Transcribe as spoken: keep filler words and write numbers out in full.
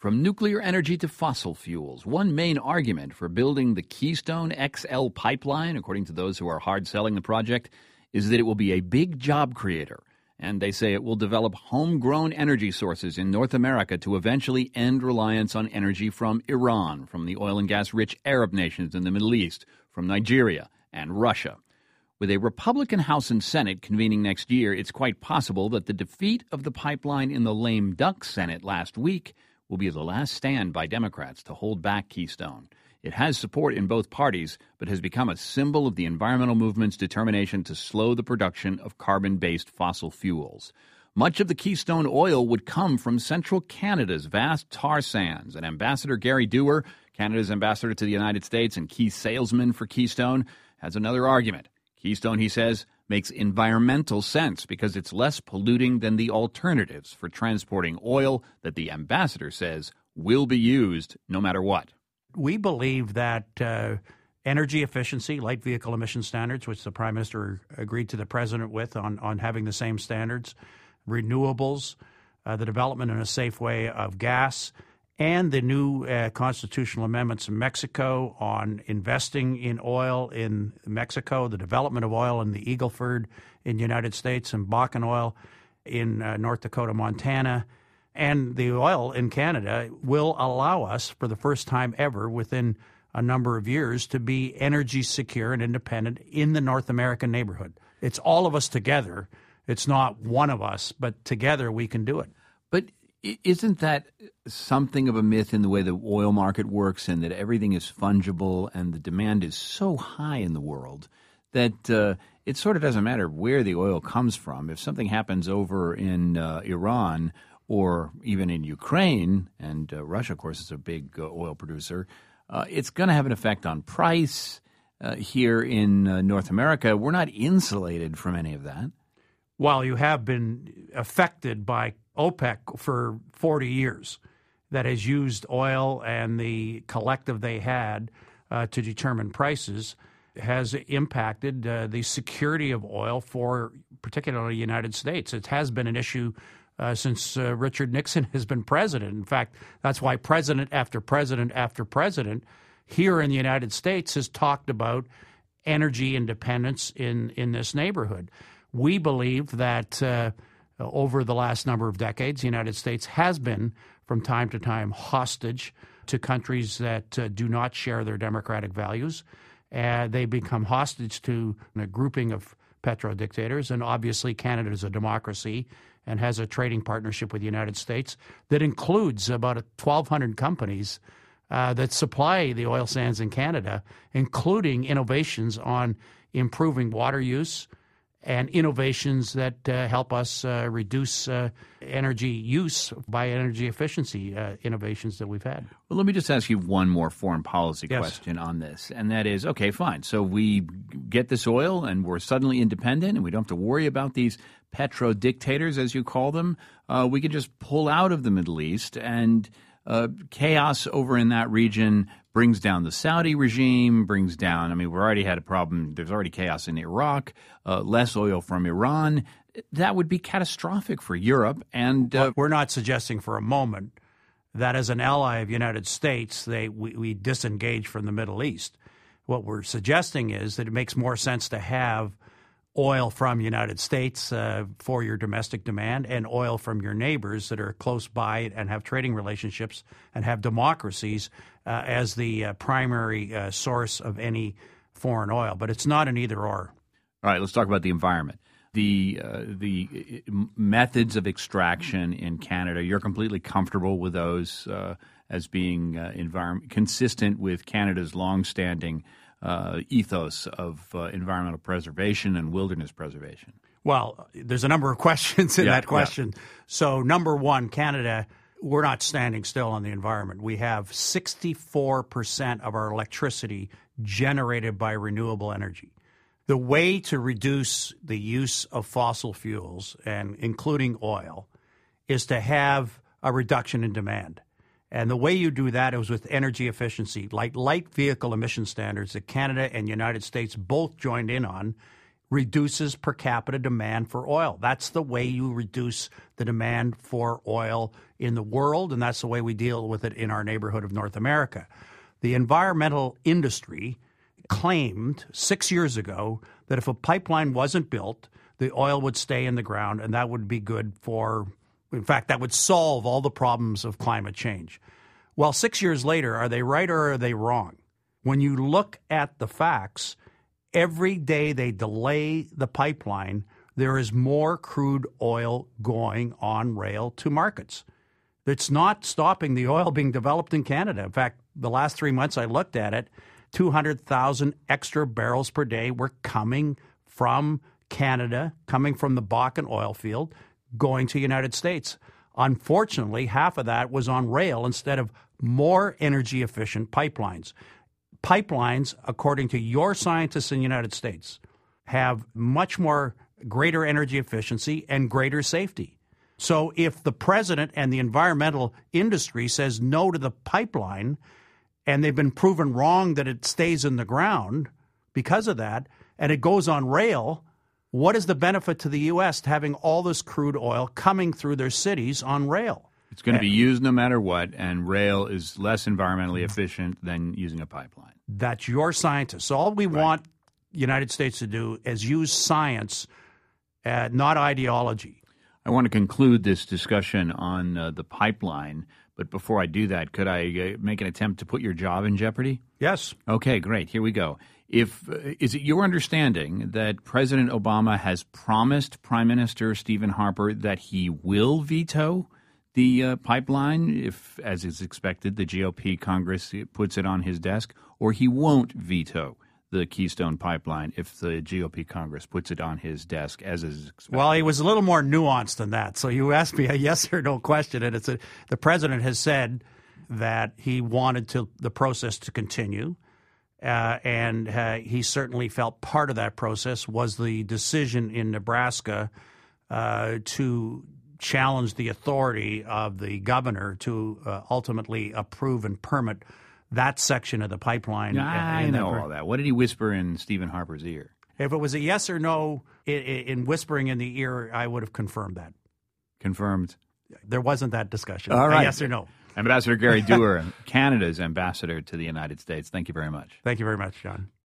From nuclear energy to fossil fuels, one main argument for building the Keystone X L pipeline, according to those who are hard selling the project, is that it will be a big job creator. And they say it will develop homegrown energy sources in North America to eventually end reliance on energy from Iran, from the oil and gas-rich Arab nations in the Middle East, from Nigeria and Russia. With a Republican House and Senate convening next year, it's quite possible that the defeat of the pipeline in the lame duck Senate last week will be the last stand by Democrats to hold back Keystone. It has support in both parties, but has become a symbol of the environmental movement's determination to slow the production of carbon-based fossil fuels. Much of the Keystone oil would come from central Canada's vast tar sands, and Ambassador Gary Dewar, Canada's ambassador to the United States and key salesman for Keystone, has another argument. Keystone, he says, makes environmental sense because it's less polluting than the alternatives for transporting oil that the ambassador says will be used no matter what. We believe that uh, energy efficiency, light vehicle emission standards, which the Prime Minister agreed to the President with on, on having the same standards, renewables, uh, the development in a safe way of gas, and the new uh, constitutional amendments in Mexico on investing in oil in Mexico, the development of oil in the Eagle Ford in the United States, and Bakken oil in uh, North Dakota, Montana, and the oil in Canada will allow us, for the first time ever within a number of years, to be energy secure and independent in the North American neighborhood. It's all of us together. It's not one of us, but together we can do it. But isn't that something of a myth in the way the oil market works, and that everything is fungible and the demand is so high in the world that uh, it sort of doesn't matter where the oil comes from? If something happens over in uh, Iran or even in Ukraine, and uh, Russia, of course, is a big uh, oil producer, uh, it's going to have an effect on price. Uh, here in uh, North America, we're not insulated from any of that. Well, you have been affected by OPEC for forty years, that has used oil and the collective they had uh, to determine prices, has impacted uh, the security of oil for particularly the United States. It has been an issue uh, since uh, Richard Nixon has been president. In fact, that's why president after president after president here in the United States has talked about energy independence in, in this neighborhood. We believe that uh, over the last number of decades, the United States has been, from time to time, hostage to countries that uh, do not share their democratic values. Uh, they become hostage to a grouping of petro-dictators, and obviously Canada is a democracy and has a trading partnership with the United States that includes about twelve hundred companies uh, that supply the oil sands in Canada, including innovations on improving water use, and innovations that uh, help us uh, reduce uh, energy use by energy efficiency uh, innovations that we've had. Well, let me just ask you one more foreign policy yes. question on this, and that is, okay, fine. So we get this oil and we're suddenly independent and we don't have to worry about these petro-dictators, as you call them. Uh, we can just pull out of the Middle East, and uh, chaos over in that region brings down the Saudi regime, brings down, I mean, we've already had a problem. There's already chaos in Iraq, uh, less oil from Iran. That would be catastrophic for Europe. And uh, we're not suggesting for a moment that as an ally of the United States, they we, we disengage from the Middle East. What we're suggesting is that it makes more sense to have oil from the United States uh, for your domestic demand and oil from your neighbors that are close by and have trading relationships and have democracies uh, as the uh, primary uh, source of any foreign oil. But it's not an either-or. All right, let's talk about the environment. The uh, the methods of extraction in Canada, you're completely comfortable with those uh, as being uh, environment consistent with Canada's longstanding uh, ethos of uh, environmental preservation and wilderness preservation? Well, there's a number of questions in yeah, that question. Yeah. So, number one, Canada, we're not standing still on the environment. We have sixty-four percent of our electricity generated by renewable energy. The way to reduce the use of fossil fuels, and including oil, is to have a reduction in demand. And the way you do that is with energy efficiency, like light vehicle emission standards that Canada and the United States both joined in on, reduces per capita demand for oil. That's the way you reduce the demand for oil in the world, and that's the way we deal with it in our neighborhood of North America. The environmental industry claimed six years ago that if a pipeline wasn't built, the oil would stay in the ground, and that would be good for, in fact, that would solve all the problems of climate change. Well, six years later, are they right or are they wrong? When you look at the facts, every day they delay the pipeline, there is more crude oil going on rail to markets. It's not stopping the oil being developed in Canada. In fact, the last three months I looked at it, two hundred thousand extra barrels per day were coming from Canada, coming from the Bakken oil field, going to the United States. Unfortunately, half of that was on rail instead of more energy-efficient pipelines. Pipelines, according to your scientists in the United States, have much more greater energy efficiency and greater safety. So if the president and the environmental industry says no to the pipeline, and they've been proven wrong that it stays in the ground because of that, and it goes on rail, what is the benefit to the U S to having all this crude oil coming through their cities on rail? It's going to be used no matter what, and rail is less environmentally efficient than using a pipeline. That's your scientists. All we right. want the United States to do is use science, uh, not ideology. I want to conclude this discussion on uh, the pipeline, but before I do that, could I uh, make an attempt to put your job in jeopardy? Yes. Okay, great. Here we go. If uh, is it your understanding that President Obama has promised Prime Minister Stephen Harper that he will veto the uh, pipeline if, as is expected, the G O P Congress puts it on his desk, or he won't veto the Keystone Pipeline if the G O P Congress puts it on his desk, as is expected? Well, he was a little more nuanced than that. So you asked me a yes or no question, and it's a, the president has said that he wanted to the process to continue, uh, and uh, he certainly felt part of that process was the decision in Nebraska uh, to challenge the authority of the governor to uh, ultimately approve and permit that section of the pipeline. Yeah, I know all that. What did he whisper in Stephen Harper's ear? If it was a yes or no in, in whispering in the ear, I would have confirmed that. Confirmed. There wasn't that discussion. All right. A yes or no. Ambassador Gary Doer, Canada's ambassador to the United States. Thank you very much. Thank you very much, John.